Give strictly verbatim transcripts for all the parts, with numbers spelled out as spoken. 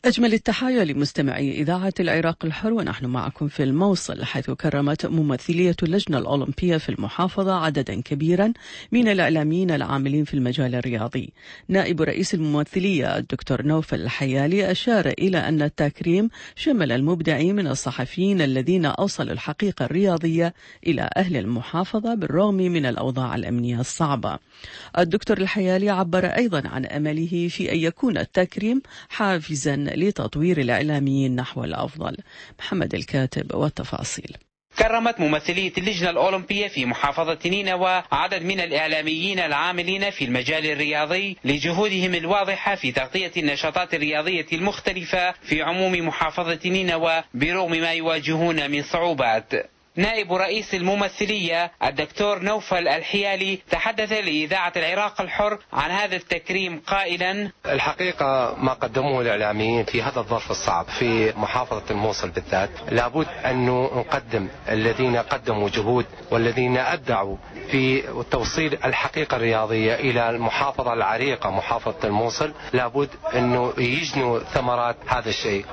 أجمل التحايا لمستمعي إذاعة العراق الحر، ونحن معكم في الموصل، حيث كرمت ممثلية اللجنة الأولمبية في المحافظة عددا كبيرا من الإعلاميين العاملين في المجال الرياضي. نائب رئيس الممثلية الدكتور نوفل الحيالي أشار إلى أن التكريم شمل المبدعين من الصحفيين الذين أوصلوا الحقيقة الرياضية إلى أهل المحافظة بالرغم من الأوضاع الأمنية الصعبة. الدكتور الحيالي عبر أيضا عن أمله في أن يكون التكريم حافزا لتطوير الإعلاميين نحو الأفضل. محمد الكاتب والتفاصيل. كرمت ممثلية اللجنة الأولمبية في محافظة نينوى عدد من الإعلاميين العاملين في المجال الرياضي لجهودهم الواضحة في تغطية النشاطات الرياضية المختلفة في عموم محافظة نينوى برغم ما يواجهون من صعوبات. نائب رئيس الممثلية الدكتور نوفل الحيالي تحدث لإذاعة العراق الحر عن هذا التكريم قائلا: الحقيقة ما قدموه الإعلاميين في هذا الظرف الصعب في محافظة الموصل بالذات، لابد أن نقدم الذين قدموا جهود والذين أبدعوا في توصيل الحقيقة الرياضية إلى المحافظة العريقة محافظة الموصل، لابد أنه يجنوا ثمرات هذا الشيء.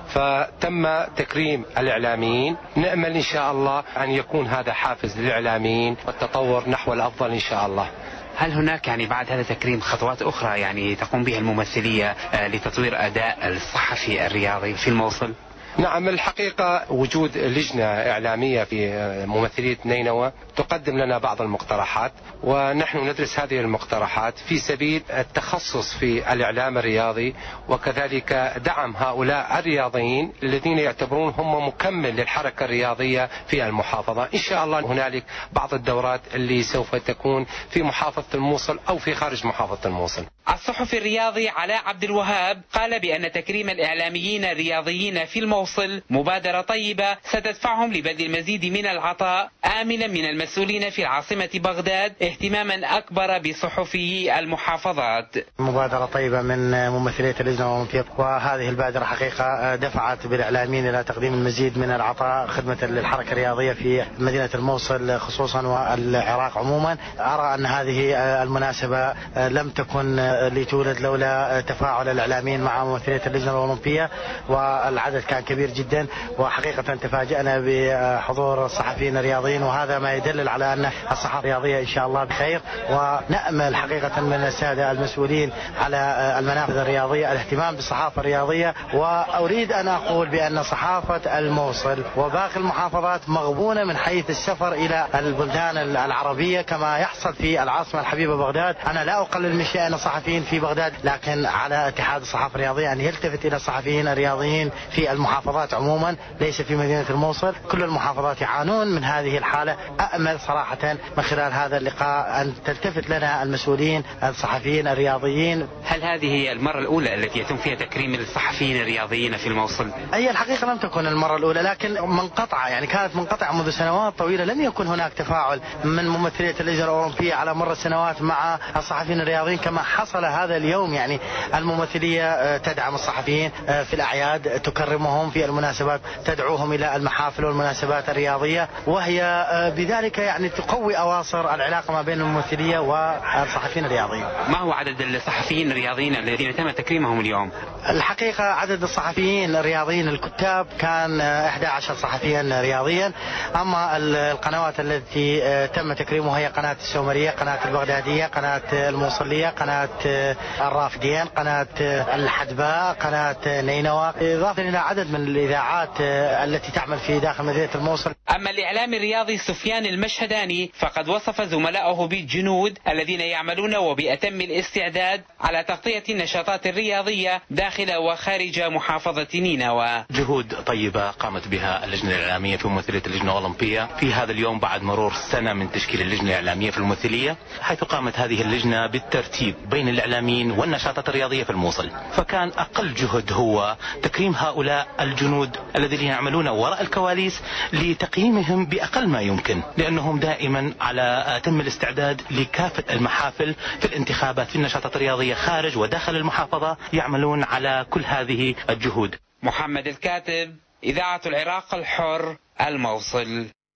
فتم تكريم الإعلاميين، نأمل إن شاء الله أن يكون هذا حافز للإعلاميين والتطور نحو الأفضل إن شاء الله. هل هناك يعني بعد هذا التكريم خطوات أخرى يعني تقوم بها الممثلية لتطوير أداء الصحفي الرياضي في الموصل؟ نعم، الحقيقة وجود لجنة إعلامية في ممثلية نينوى تقدم لنا بعض المقترحات، ونحن ندرس هذه المقترحات في سبيل التخصص في الإعلام الرياضي، وكذلك دعم هؤلاء الرياضيين الذين يعتبرون هم مكمل للحركة الرياضية في المحافظة. إن شاء الله هنالك بعض الدورات اللي سوف تكون في محافظة الموصل أو في خارج محافظة الموصل. الصحفي الرياضي علاء عبد الوهاب قال بأن تكريم الإعلاميين الرياضيين في الموصل مبادرة طيبة ستدفعهم لبذل المزيد من العطاء، آملا من المسؤولين في العاصمة بغداد اهتماما أكبر بصحفي المحافظات. مبادرة طيبة من ممثلية اللجنة الأولمبية، وهذه البادرة حقيقة دفعت بالإعلاميين إلى تقديم المزيد من العطاء خدمة للحركة الرياضية في مدينة الموصل خصوصا والعراق عموما. أرى أن هذه المناسبة لم تكن لتولد لولا تفاعل الإعلاميين مع ممثلية اللجنة الأولمبية، والعدد كان كبير جدا، وحقيقة تفاجأنا بحضور الصحفيين الرياضيين، وهذا ما يدلل على أن الصحافة الرياضية إن شاء الله بخير. ونأمل حقيقة من السادة المسؤولين على المنافذ الرياضية الاهتمام بالصحافة الرياضية. وأريد أن أقول بأن صحافة الموصل وباقي المحافظات مغبونة من حيث السفر إلى البلدان العربية كما يحصل في العاصمة الحبيبة بغداد. أنا لا أقلل من شأن الصحفيين في بغداد، لكن على اتحاد الصحافة الرياضية أن يلتفت إلى الصحفيين الرياضيين في المحافظات عموما، ليس في مدينة الموصل. كل المحافظات يعانون من هذه الحالة. أأمل صراحة من خلال هذا اللقاء أن تلتفت لنا المسؤولين الصحفيين الرياضيين. هل هذه هي المرة الأولى التي يتم فيها تكريم الصحفيين الرياضيين في الموصل؟ هي الحقيقة لم تكن المرة الأولى، لكن منقطعة، يعني كانت منقطعة منذ سنوات طويلة. لم يكن هناك تفاعل من ممثلية اللجنة الأولمبية على مر السنوات مع الصحفيين الرياضيين كما حصل هذا اليوم. يعني الممثلية تدعم الصحفيين في الأعياد، تكرمهم في المناسبات، تدعوهم إلى المحافل والمناسبات الرياضية، وهي بذلك يعني تقوي أواصر العلاقة ما بين الممثلية والصحفيين الرياضيين. ما هو عدد الصحفيين الرياضيين الذين تم تكريمهم اليوم؟ الحقيقة عدد الصحفيين الرياضيين الكتاب كان أحد عشر صحفيا رياضيا. أما القنوات التي تم تكريمها هي قناة السومرية، قناة البغدادية، قناة الموصلية، قناة الرافدين، قناة الحدباء، قناة نينوى، إضافة إلى عدد من الإذاعات التي تعمل في داخل مدينة الموصل. أما الإعلام الرياضي سفيان المشهداني فقد وصف زملائه بالجنود الذين يعملون وبأتم الاستعداد على تغطية النشاطات الرياضية داخل وخارج محافظة نينوى. جهود طيبة قامت بها اللجنة الإعلامية في ممثلية اللجنة الأولمبية في هذا اليوم بعد مرور سنة من تشكيل اللجنة الإعلامية في الممثلية، حيث قامت هذه اللجنة بالترتيب بين الإعلاميين والنشاطات الرياضية في الموصل. فكان أقل جهد هو تكريم هؤلاء الجنود الذين يعملون وراء الكواليس لتقييمهم بأقل ما يمكن، لأنهم دائما على أتم الاستعداد لكافة المحافل في الانتخابات في النشاطات الرياضية خارج وداخل المحافظة، يعملون على كل هذه الجهود. محمد الكاتب، إذاعة العراق الحر، الموصل.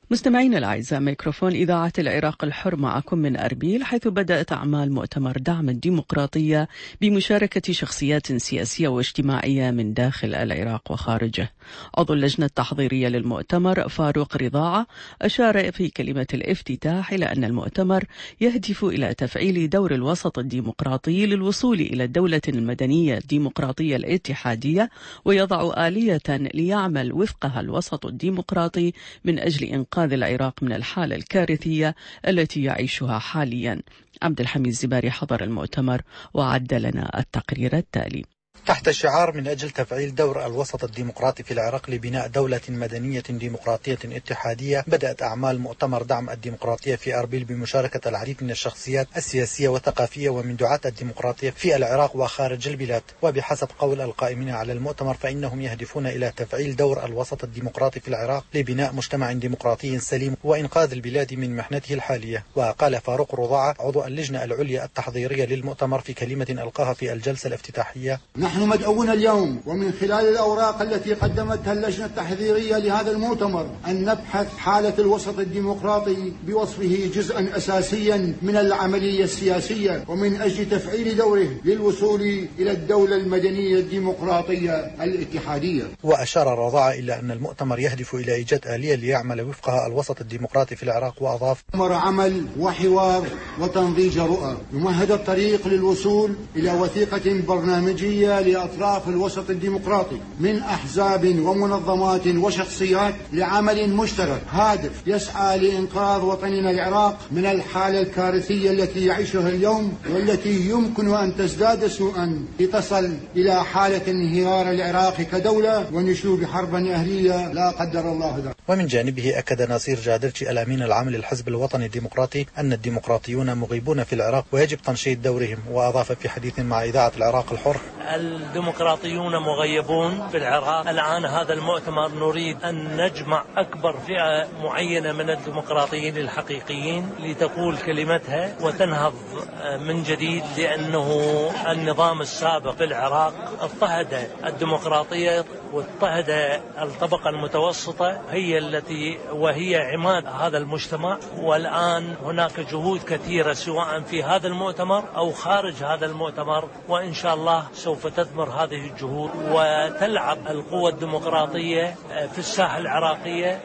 مستمعينا الأعزاء، ميكروفون إذاعة العراق الحر معكم من أربيل، حيث بدأت أعمال مؤتمر دعم الديمقراطية بمشاركة شخصيات سياسية واجتماعية من داخل العراق وخارجه. عضو اللجنة التحضيرية للمؤتمر فاروق رضاعة أشار في كلمة الافتتاح إلى أن المؤتمر يهدف إلى تفعيل دور الوسط الديمقراطي للوصول إلى الدولة المدنية الديمقراطية الاتحادية، ويضع آلية ليعمل وفقها الوسط الديمقراطي من أجل إنقاذ العراق من الحالة الكارثية التي يعيشها حاليا. عبد الحميد الزباري حضر المؤتمر وعد لنا التقرير التالي. تحت شعار من أجل تفعيل دور الوسط الديمقراطي في العراق لبناء دولة مدنية ديمقراطية اتحادية، بدأت أعمال مؤتمر دعم الديمقراطية في أربيل بمشاركة العديد من الشخصيات السياسية والثقافية ومن دعاة الديمقراطية في العراق وخارج البلاد. وبحسب قول القائمين على المؤتمر فإنهم يهدفون إلى تفعيل دور الوسط الديمقراطي في العراق لبناء مجتمع ديمقراطي سليم وإنقاذ البلاد من محنته الحالية. وقال فاروق رضاعة عضو اللجنة العليا التحضيرية للمؤتمر في كلمة ألقاها في الجلسة الافتتاحية: نحن مدعوون اليوم ومن خلال الأوراق التي قدمتها اللجنة التحضيرية لهذا المؤتمر أن نبحث حالة الوسط الديمقراطي بوصفه جزءا أساسيا من العملية السياسية ومن أجل تفعيل دوره للوصول إلى الدولة المدنية الديمقراطية الاتحادية. وأشار رضاعة إلى أن المؤتمر يهدف إلى إيجاد آلية ليعمل وفقها الوسط الديمقراطي في العراق، وأضاف: مؤتمر عمل وحوار وتنضيج رؤى يمهد الطريق للوصول إلى وثيقة برنامجية لأطراف الوسط الديمقراطي من أحزاب ومنظمات وشخصيات لعمل مشترك هادف يسعى لإنقاذ وطننا العراق من الحالة الكارثية التي يعيشها اليوم والتي يمكن أن تزداد سوءا لتصل إلى حالة انهيار العراق كدولة ونشوب حرب أهلية لا قدر الله ذلك. ومن جانبه أكد ناصير جادرجي الأمين العام للحزب الوطني الديمقراطي أن الديمقراطيون مغيبون في العراق ويجب تنشيط دورهم. وأضاف في حديث مع إذاعة العراق الحر: الديمقراطيون مغيبون في العراق. الآن هذا المؤتمر نريد أن نجمع أكبر فئة معينة من الديمقراطيين الحقيقيين لتقول كلمتها وتنهض من جديد، لأنه النظام السابق في العراق اضطهد الديمقراطية واضطهد الطبقة المتوسطة هي التي وهي عماد هذا المجتمع. والآن هناك جهود كثيرة سواء في هذا المؤتمر أو خارج هذا المؤتمر، وإن شاء الله سوف تثمر هذه الجهود وتلعب القوى الديمقراطية في الساحة العراقية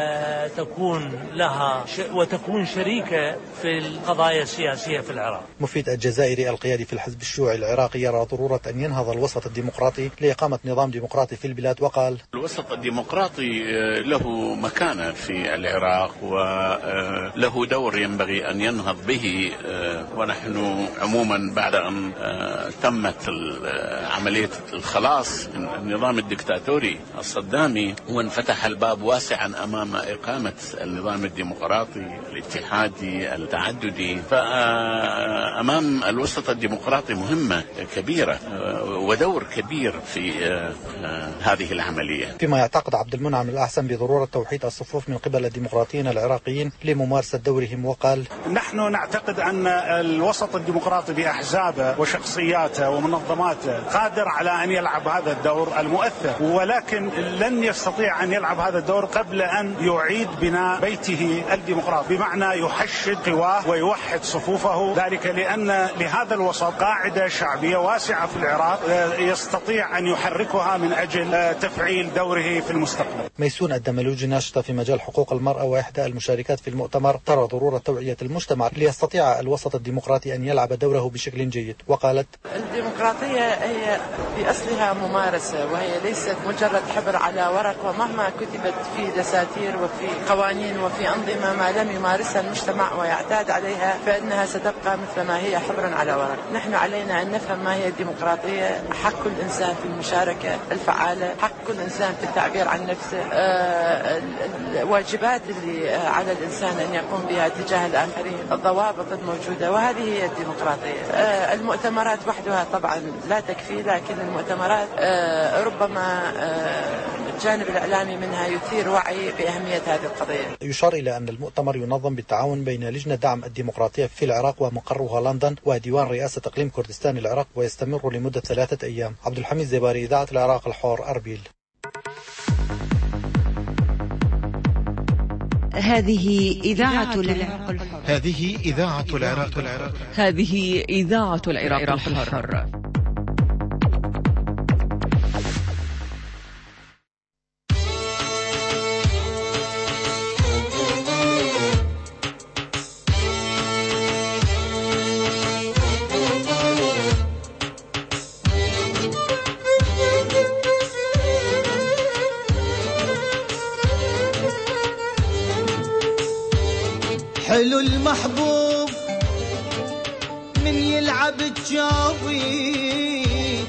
وتكون لها ش... وتكون شريكة في القضايا السياسية في العراق. مفيد الجزائري القيادي في الحزب الشيوعي العراقي يرى ضرورة أن ينهض الوسط الديمقراطي لإقامة نظام ديمقراطي في البلاد، وقال: الوسط الديمقراطي له مكانة في العراق وله دور ينبغي أن ينهض به، ونحن عموما بعد أن تمت عملية الخلاص من النظام الدكتاتوري الصدامي وانفتح الباب واسعا أمام إقامة النظام الديمقراطي الاتحادي التعددي، فأمام الوسط الديمقراطي مهمة كبيرة ودور كبير في هذه العملية. فيما يعتقد عبد المنعم الأحسن بضرورة توحيد الصفوف من قبل الديمقراطيين العراقيين لممارسة دورهم، وقال: نحن نعتقد أن الوسط الديمقراطي بأحزابه وشخصياته ومنظماته قادر على أن يلعب هذا الدور المؤثر، ولكن لن يستطيع أن يلعب هذا الدور قبل أن يعيد بناء بيته الديمقراطي، بمعنى يحشد قواه ويوحد صفوفه، ذلك لأن لهذا الوسط قاعدة شعبية واسعة في العراق يستطيع أن يحركها من أجل تفعيل دوره في المستقبل. ميسون الدملوجي ناشطة في مجال حقوق المرأة وإحدى المشاركات في المؤتمر ترى ضرورة توعية المجتمع ليستطيع الوسط الديمقراطي أن يلعب دوره بشكل جيد، وقالت: الديمقراطية هي في أصلها ممارسة وهي ليست مجرد حبر على ورق، ومهما كتبت في دساتير وفي قوانين وفي أنظمة ما لم يمارسها المجتمع ويعتاد عليها فإنها ستبقى مثل ما هي حبر على ورق. نحن علينا أن نفهم ما هي الديمقراطية، حق كل إنسان في المشاركة الفعالة، حق كل إنسان في التعبير عن نفسه، الواجبات اللي على الإنسان أن يقوم بها تجاه الآخرين، الضوابط الموجودة، وهذه هي الديمقراطية. المؤتمرات وحدها طبعا لا تكفي، لكن المؤتمرات ربما الجانب الإعلامي منها يثير وعي بأهمية هذه القضية. يشار إلى أن المؤتمر ينظم بالتعاون بين لجنة دعم الديمقراطية في العراق ومقرها لندن وديوان رئاسة إقليم كردستان العراق، ويستمر لمدة ثلاثة أيام. عبد الحميد الزباري، إذاعة العراق الحر، أربيل. هذه إذاعة العراق الحر. هذه إذاعة العراق الحر. هذه إذاعة العراق الحر. حلو المحبوب من يلعب تجاوي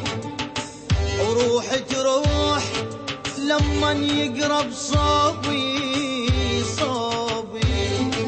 وروح تروح لما يقرب صوبي صوبي.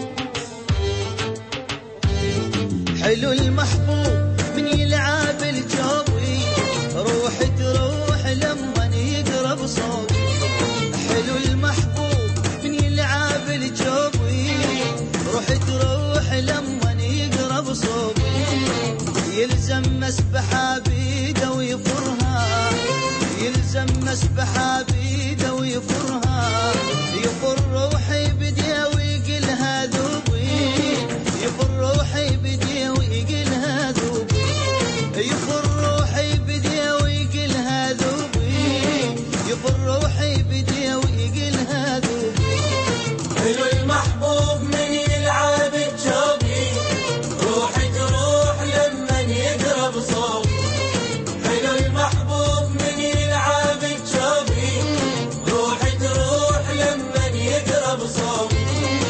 حلو المحبوب من يلعب الجوي روح تروح لما يقرب صوبي. حلو المحبوب من يلعب الجوي روح تروح لما يقرب صوبي. يلزم مسبحة بيده ويفرها يلزم مسبحة بيده ويفرها. يفر روحي بديه ويقلها ذوبي يفر روحي بديه ويقلها ذوبي. يفر روحي بديه ويقلها ذوبي يفر روحي بديه ويقلها ذوبي. حلو المحبوب من يلعب الجوبي روح تروح لما يقرب صوبي. حلو المحبوب من يلعب الجوبي روح تروح لما يقرب صوبي.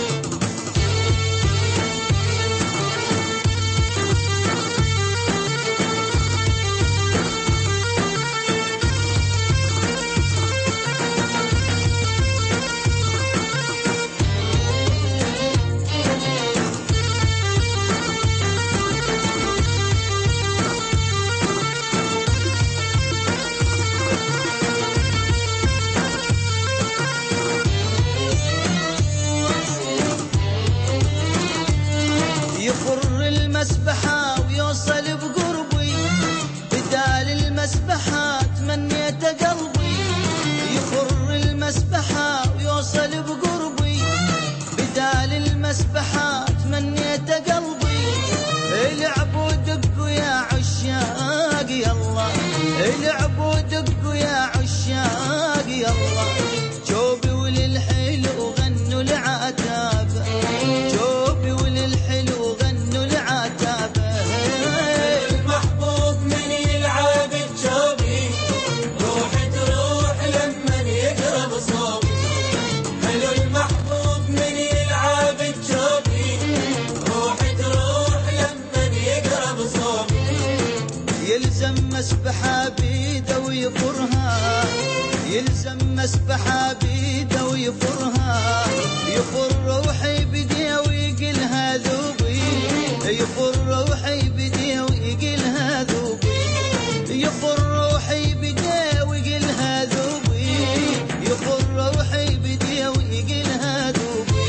يفر المسبحة ويوصل بقربي بدال المسبحة تمنيت قلبي. يفر المسبحة ويوصل بقربي بدال المسبحة تمنيت قلبي. العبوا دقوا يا عشاق يلا العبوا دقوا يا عشاق يلا. جوبي وللحلو غنوا العتابة جوبي وللحلو غنوا العتابة. المحبوب من يلعب الجوبي روح تروح لما يقرب صوبي. حلو المحبوب من يلعب الجوبي روح تروح لما يقرب صوبي. يلزم مسبحة بيده ويفرها يلزم مسبحة بيده ويفرها. يفر روحي بديه ويقلها ذوبي يفر روحي بديه ويقلها ذوبي. يفر روحي بديه ويقلها ذوبي يفر روحي بديه ويقلها ذوبي.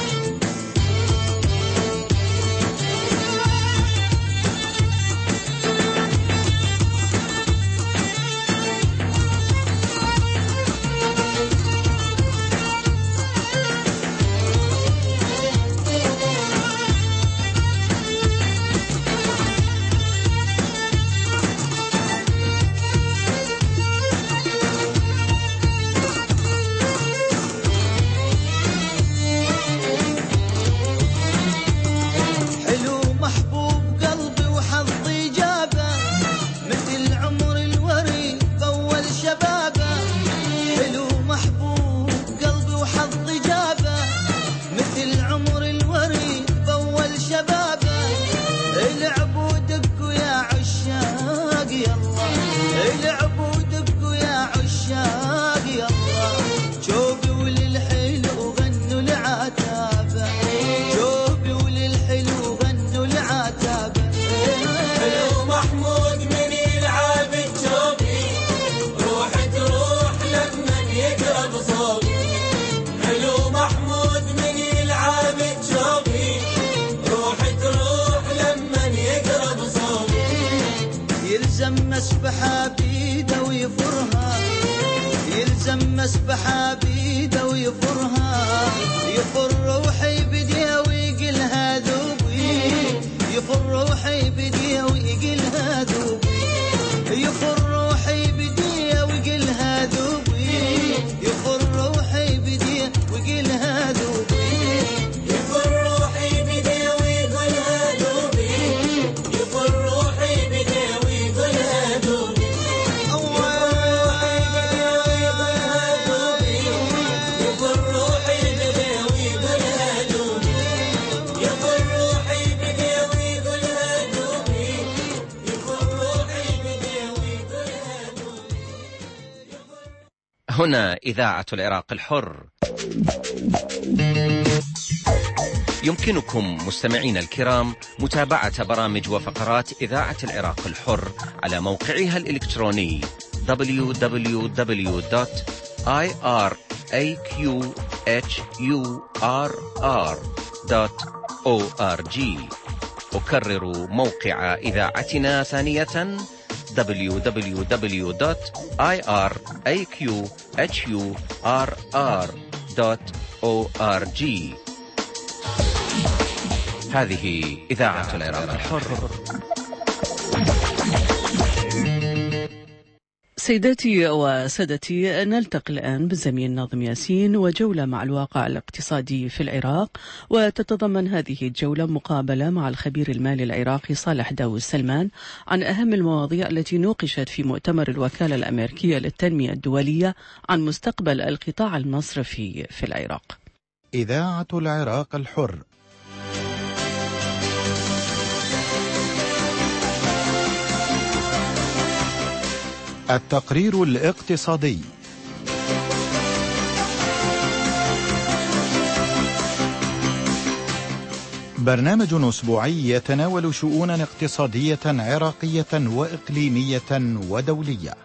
حلو محبوب قلبي وحظي جابه مثل عمر الوري بأول شبابه. حلو محبوب قلبي وحظي جابه مثل عمر الوري بأول شبابه. العبوا دقوا يا عشاق يلا العبوا دقوا يا عشاق يلا. جوبي وللحلو غنوا العتابة جوبي وللحلو غنوا العتابة. حلو محمود من يلعب الجوبي روح تروح لما يقرب صوبي. حلو محمود من يلعب الجوبي روح تروح لما يقرب صوبي. يلزم مسبحة بيده ويفرها يلزم مسبحة بيده ويفرها. يفر يخر روحي بديه ويقلها ذوبي يخر روحي بديه ويقلها ذوبي يخر روحي بديه ويقلها ذوبي يخر روحي بديه ويقلها ذوبي يخر روحي بديه ويقلها ذوبي يخر روحي بديه ويقلها ذوبي يخر روحي بديه ويقلها ذوبي. هنا إذاعة العراق الحر. يمكنكم مستمعين الكرام متابعة برامج وفقرات إذاعة العراق الحر على موقعها الإلكتروني دبليو دبليو دبليو دوت آي آر إيه كيو إتش يو آر آر دوت أو آر جي. أكرر موقع إذاعتنا ثانية دبليو دبليو دبليو دوت آي آر إيه كيو إتش يو آر آر دوت أو آر جي. هذه إذاعة العراق الحر. سيداتي وسادتي، نلتقي الآن بالزميل ناظم ياسين وجولة مع الواقع الاقتصادي في العراق، وتتضمن هذه الجولة مقابلة مع الخبير المالي العراقي صالح داوود سلمان عن أهم المواضيع التي نوقشت في مؤتمر الوكالة الأمريكية للتنمية الدولية عن مستقبل القطاع المصرفي في العراق. إذاعة العراق الحر. التقرير الاقتصادي. برنامج أسبوعي يتناول شؤونا اقتصادية عراقية وإقليمية ودولية.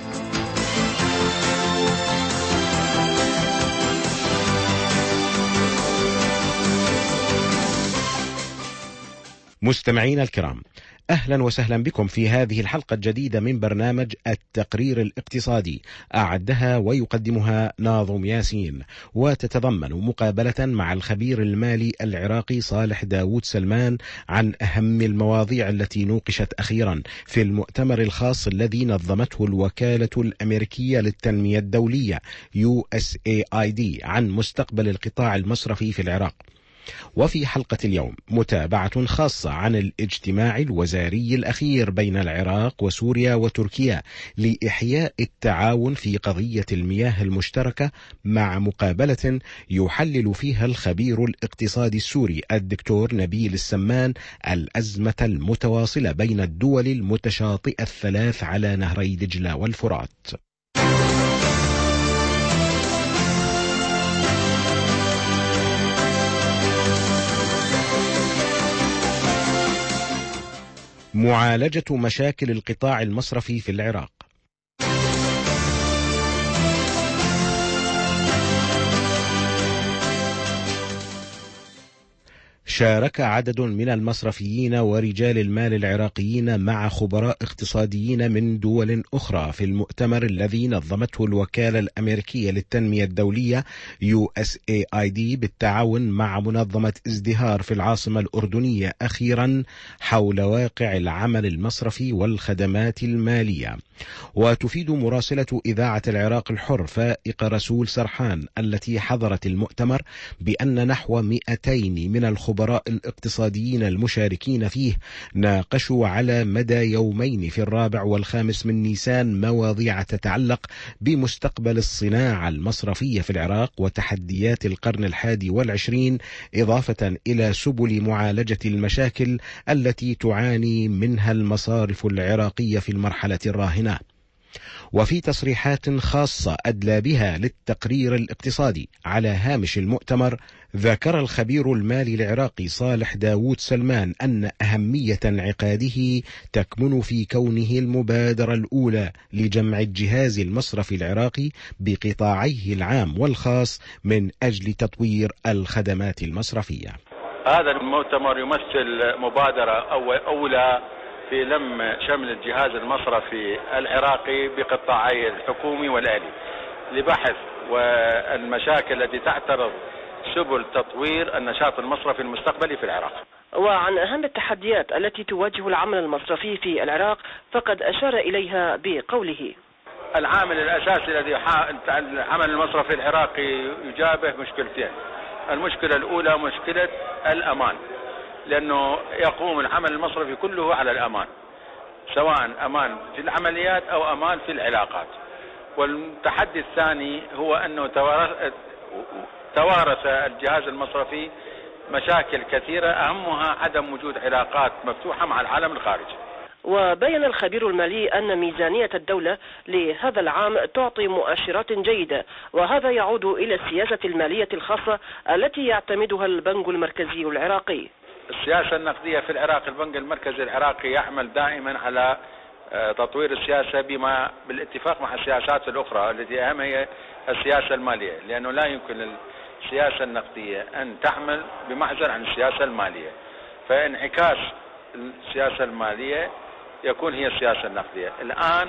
مستمعين الكرام، أهلا وسهلا بكم في هذه الحلقة الجديدة من برنامج التقرير الاقتصادي، أعدها ويقدمها ناظم ياسين، وتتضمن مقابلة مع الخبير المالي العراقي صالح داوود سلمان عن أهم المواضيع التي نوقشت أخيرا في المؤتمر الخاص الذي نظمته الوكالة الأمريكية للتنمية الدولية يو إس إيه آي دي عن مستقبل القطاع المصرفي في العراق. وفي حلقة اليوم متابعة خاصة عن الاجتماع الوزاري الأخير بين العراق وسوريا وتركيا لإحياء التعاون في قضية المياه المشتركة، مع مقابلة يحلل فيها الخبير الاقتصادي السوري الدكتور نبيل السمان الأزمة المتواصلة بين الدول المتشاطئة الثلاث على نهري دجلة والفرات. معالجة مشاكل القطاع المصرفي في العراق. شارك عدد من المصرفيين ورجال المال العراقيين مع خبراء اقتصاديين من دول أخرى في المؤتمر الذي نظمته الوكالة الأمريكية للتنمية الدولية يو إس إيه آي دي بالتعاون مع منظمة ازدهار في العاصمة الأردنية أخيرا حول واقع العمل المصرفي والخدمات المالية. وتفيد مراسلة إذاعة العراق الحر فائق رسول سرحان التي حضرت المؤتمر بأن نحو مئتين من الخبراء الاقتصاديين المشاركين فيه ناقشوا على مدى يومين في الرابع والخامس من نيسان مواضيع تتعلق بمستقبل الصناعة المصرفية في العراق وتحديات القرن الحادي والعشرين، إضافة إلى سبل معالجة المشاكل التي تعاني منها المصارف العراقية في المرحلة الراهنة. وفي تصريحات خاصة أدلى بها للتقرير الاقتصادي على هامش المؤتمر، ذكر الخبير المالي العراقي صالح داوود سلمان أن أهمية انعقاده تكمن في كونه المبادرة الأولى لجمع الجهاز المصرفي العراقي بقطاعيه العام والخاص من أجل تطوير الخدمات المصرفية. هذا المؤتمر يمثل مبادرة أولى في لم شمل الجهاز المصرفي العراقي بقطاعي الحكومي والآلي لبحث والمشاكل التي تعترض سبل تطوير النشاط المصرفي المستقبلي في العراق. وعن أهم التحديات التي تواجه العمل المصرفي في العراق فقد أشار إليها بقوله: العامل الأساسي الذي العمل المصرفي العراقي يجابه مشكلتين. المشكلة الأولى مشكلة الأمان، لأنه يقوم العمل المصرفي كله على الأمان، سواء أمان في العمليات أو أمان في العلاقات. والتحدي الثاني هو أنه توارث الجهاز المصرفي مشاكل كثيرة، أهمها عدم وجود علاقات مفتوحة مع العالم الخارجي. وبين الخبير المالي أن ميزانية الدولة لهذا العام تعطي مؤشرات جيدة، وهذا يعود إلى السياسة المالية الخاصة التي يعتمدها البنك المركزي العراقي. السياسة النقدية في العراق، البنك المركزي العراقي يعمل دائما على تطوير السياسة بما بالاتفاق مع السياسات الأخرى التي أهم هي السياسة المالية، لأنه لا يمكن السياسة النقدية أن تعمل بمعزل عن السياسة المالية، فانعكاس السياسة المالية يكون هي السياسة النقدية. الآن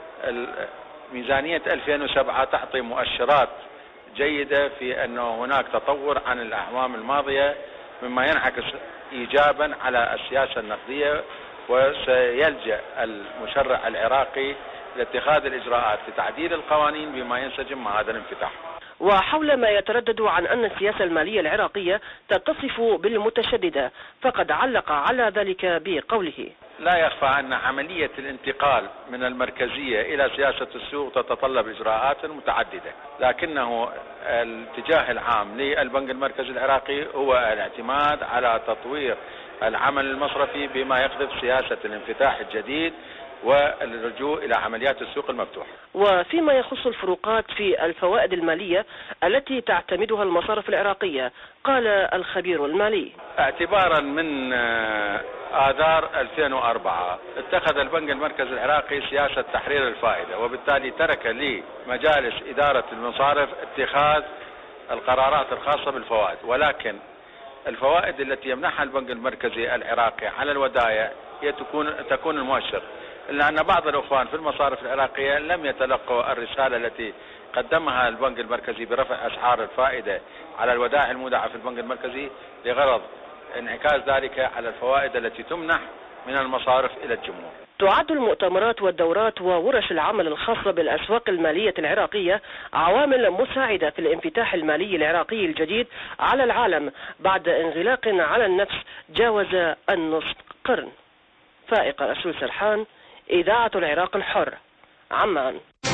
ميزانية ألفين وسبعة تعطي مؤشرات جيدة في أنه هناك تطور عن الأعوام الماضية، مما ينعكس إيجابا على السياسة النقدية، وسيلجأ المشرع العراقي لاتخاذ الإجراءات لتعديل القوانين بما ينسجم مع هذا الانفتاح. وحول ما يتردد عن أن السياسة المالية العراقية تتصف بالمتشددة، فقد علق على ذلك بقوله: لا يخفى أن عملية الانتقال من المركزية إلى سياسة السوق تتطلب إجراءات متعددة، لكنه الاتجاه العام للبنك المركزي العراقي هو الاعتماد على تطوير العمل المصرفي بما يخدم سياسة الانفتاح الجديد والرجوع إلى عمليات السوق المفتوحة. وفيما يخص الفروقات في الفوائد المالية التي تعتمدها المصارف العراقية، قال الخبير المالي: اعتبارا من آذار ألفين وأربعة اتخذ البنك المركزي العراقي سياسة تحرير الفائدة، وبالتالي ترك لمجالس إدارة المصارف اتخاذ القرارات الخاصة بالفوائد، ولكن الفوائد التي يمنحها البنك المركزي العراقي على الودائع تكون تكون المؤشر، إلا أن بعض الأخوان في المصارف العراقية لم يتلقوا الرسالة التي قدمها البنك المركزي برفع أسعار الفائدة على الودائع المودعة في البنك المركزي لغرض انعكاس ذلك على الفوائد التي تمنح من المصارف إلى الجمهور. تعد المؤتمرات والدورات وورش العمل الخاصة بالأسواق المالية العراقية عوامل مساعدة في الانفتاح المالي العراقي الجديد على العالم بعد انغلاق على النفس جاوز النصف قرن. فائق رسول سرحان، إذاعة العراق الحر، عمان.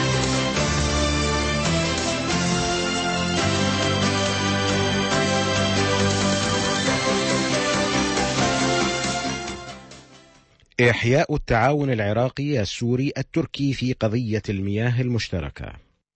إحياء التعاون العراقي السوري التركي في قضية المياه المشتركة.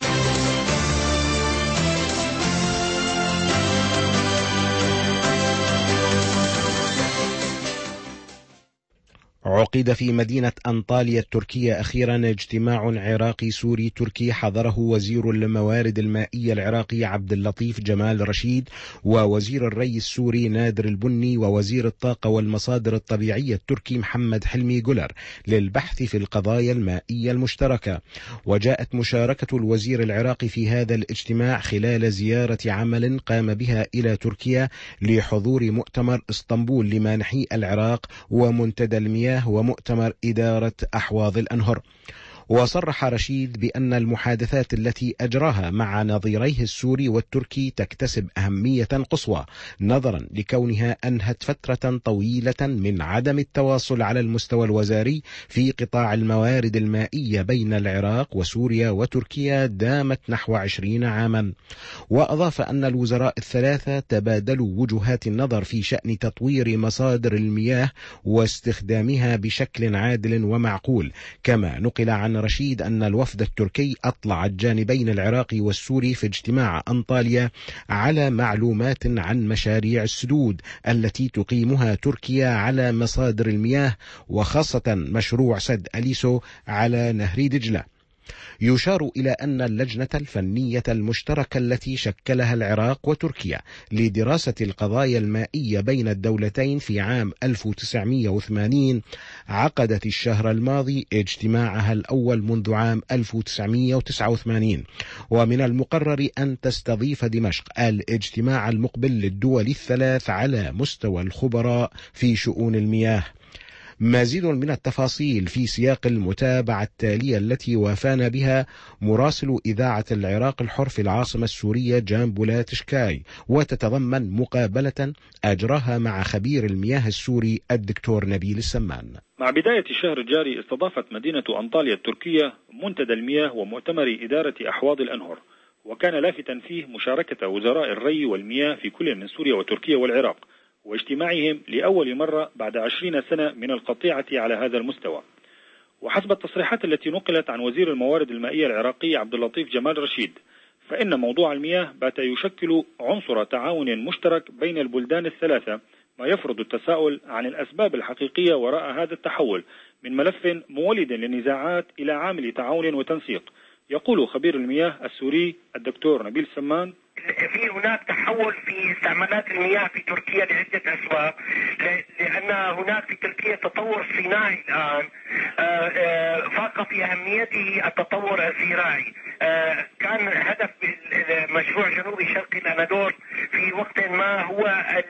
عقد في مدينة أنطاليا التركية أخيرا اجتماع عراقي سوري تركي حضره وزير الموارد المائية العراقي عبد اللطيف جمال رشيد، ووزير الري السوري نادر البني، ووزير الطاقة والمصادر الطبيعية التركي محمد حلمي جولر، للبحث في القضايا المائية المشتركة. وجاءت مشاركة الوزير العراقي في هذا الاجتماع خلال زيارة عمل قام بها إلى تركيا لحضور مؤتمر اسطنبول لمانحي العراق ومنتدى المياه ومؤتمر إدارة أحواض الأنهر. وصرح رشيد بأن المحادثات التي أجراها مع نظيريه السوري والتركي تكتسب أهمية قصوى نظرا لكونها أنهت فترة طويلة من عدم التواصل على المستوى الوزاري في قطاع الموارد المائية بين العراق وسوريا وتركيا دامت نحو عشرين عاما. وأضاف أن الوزراء الثلاثة تبادلوا وجهات النظر في شأن تطوير مصادر المياه واستخدامها بشكل عادل ومعقول. كما نقل عن رشيد أن الوفد التركي أطلع الجانبين العراقي والسوري في اجتماع أنطاليا على معلومات عن مشاريع السدود التي تقيمها تركيا على مصادر المياه، وخاصة مشروع سد أليسو على نهر دجلة. يشار إلى أن اللجنة الفنية المشتركة التي شكلها العراق وتركيا لدراسة القضايا المائية بين الدولتين في عام ألف وتسعمئة وثمانين عقدت الشهر الماضي اجتماعها الأول منذ عام ألف وتسعمئة وتسعة وثمانين، ومن المقرر أن تستضيف دمشق الاجتماع المقبل للدول الثلاث على مستوى الخبراء في شؤون المياه. مزيد من التفاصيل في سياق المتابعة التالية التي وافانا بها مراسل إذاعة العراق الحر في العاصمة السورية جامبولات شكاي، وتتضمن مقابلة أجراها مع خبير المياه السوري الدكتور نبيل السمان. مع بداية الشهر الجاري استضافت مدينة أنطاليا التركية منتدى المياه ومؤتمر إدارة أحواض الأنهر، وكان لافتا فيه مشاركة وزراء الري والمياه في كل من سوريا وتركيا والعراق، واجتماعهم لأول مرة بعد عشرين سنة من القطيعة على هذا المستوى. وحسب التصريحات التي نقلت عن وزير الموارد المائية العراقي عبد اللطيف جمال رشيد، فإن موضوع المياه بات يشكل عنصر تعاون مشترك بين البلدان الثلاثة، ما يفرض التساؤل عن الأسباب الحقيقية وراء هذا التحول من ملف مولد للنزاعات إلى عامل تعاون وتنسيق. يقول خبير المياه السوري الدكتور نبيل السمان: في هناك تحول في استعمالات المياه في تركيا لعدة أسباب، لأن هناك في تركيا تطور صناعي الآن فاق في أهميته التطور الزراعي. كان هدف مشروع جنوبي شرقي الأنادول في وقت ما هو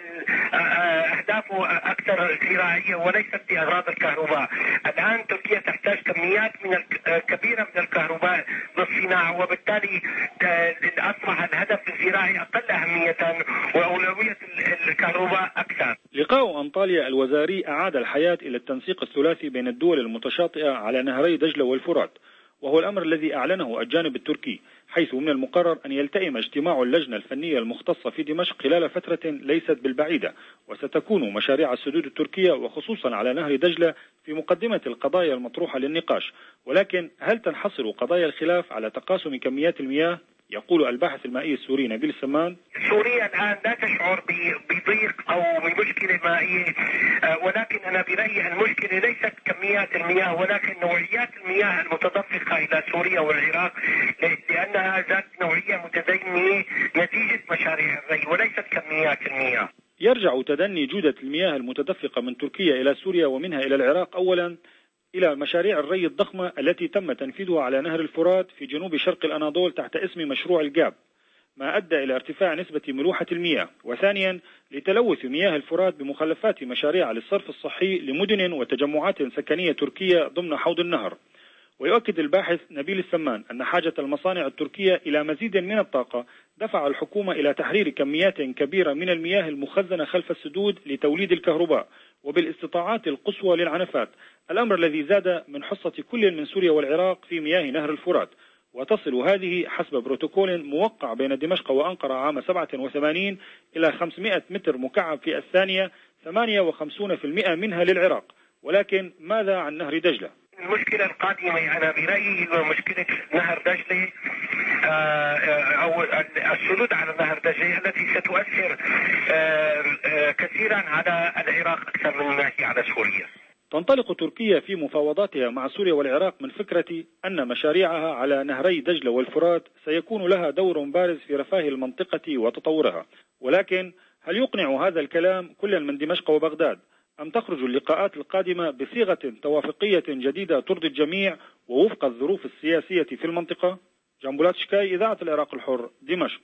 أهدافه أكثر زراعية وليست لأغراض الكهرباء. الآن تركيا تحتاج كميات من كبيرة من الكهرباء للصناعة، وبالتالي أصبح الهدف الزراعي أقل أهمية وأولوية الكهرباء أكثر. لقاء أنطاليا الوزاري أعاد الحياة إلى التنسيق الثلاثي بين الدول المتشاطئة على نهري دجلة والفرات، وهو الأمر الذي أعلنه الجانب التركي، حيث من المقرر أن يلتئم اجتماع اللجنة الفنية المختصة في دمشق خلال فترة ليست بالبعيدة، وستكون مشاريع السدود التركية وخصوصا على نهر دجلة في مقدمة القضايا المطروحة للنقاش. ولكن هل تنحصر قضايا الخلاف على تقاسم كميات المياه؟ يقول الباحث المائي السوري نبيل السمان: سوريا الآن لا تشعر بضيق أو بمشكلة مائية، ولكن أنا برأيي المشكلة ليست كميات المياه ولكن نوعيات المياه المتدفقة إلى سوريا والعراق، لأنها ذات نوعية متدنية نتيجة مشاريع الري وليست كميات المياه. يرجع تدني جودة المياه المتدفقة من تركيا إلى سوريا ومنها إلى العراق أولا إلى مشاريع الري الضخمة التي تم تنفيذها على نهر الفرات في جنوب شرق الأناضول تحت اسم مشروع الجاب، ما أدى إلى ارتفاع نسبة ملوحة المياه، وثانيا لتلوث مياه الفرات بمخلفات مشاريع للصرف الصحي لمدن وتجمعات سكنية تركية ضمن حوض النهر. ويؤكد الباحث نبيل السمان أن حاجة المصانع التركية إلى مزيد من الطاقة دفع الحكومة إلى تحرير كميات كبيرة من المياه المخزنة خلف السدود لتوليد الكهرباء وبالاستطاعات القصوى للعنفات، الأمر الذي زاد من حصة كل من سوريا والعراق في مياه نهر الفرات. وتصل هذه حسب بروتوكول موقع بين دمشق وأنقرة عام سبعة وثمانين إلى خمسمئة متر مكعب في الثانية، ثمانية وخمسين بالمئة منها للعراق. ولكن ماذا عن نهر دجلة؟ المشكلة القادمة أنا برأيي هو مشكلة نهر دجلة أو السدود على نهر دجلة التي ستؤثر كثيرا على العراق أكثر من ما هي على سوريا. تنطلق تركيا في مفاوضاتها مع سوريا والعراق من فكرة أن مشاريعها على نهري دجلة والفرات سيكون لها دور بارز في رفاه المنطقة وتطورها. ولكن هل يقنع هذا الكلام كل من دمشق وبغداد، أم تخرج اللقاءات القادمة بصيغة توافقية جديدة ترضي الجميع ووفق الظروف السياسية في المنطقة؟ جامبولات شكاي، إذاعة العراق الحر، دمشق.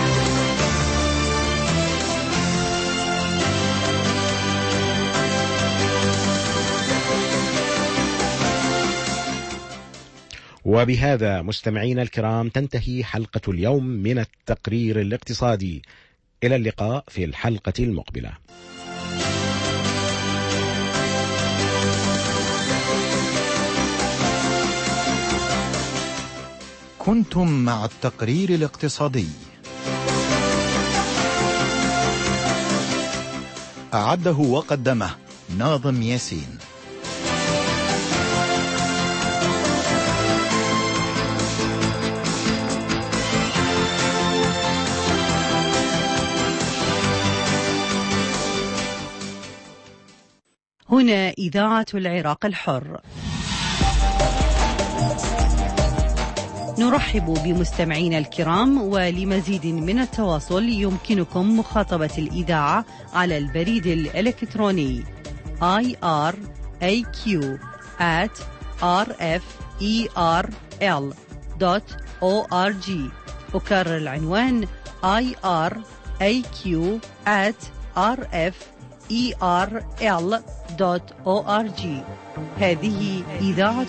وبهذا مستمعينا الكرام تنتهي حلقة اليوم من التقرير الاقتصادي. إلى اللقاء في الحلقة المقبلة. كنتم مع التقرير الاقتصادي، أعده وقدمه ناظم ياسين. هنا إذاعة العراق الحر. نرحب بمستمعينا الكرام، ولمزيد من التواصل يمكنكم مخاطبة الإذاعة على البريد الإلكتروني آي آر إيه كيو آت آر إف إي آر إل دوت أو آر جي. أكرر العنوان آي آر إيه كيو آت آر إف إي آر إل دوت أو آر جي. هذه إذاعة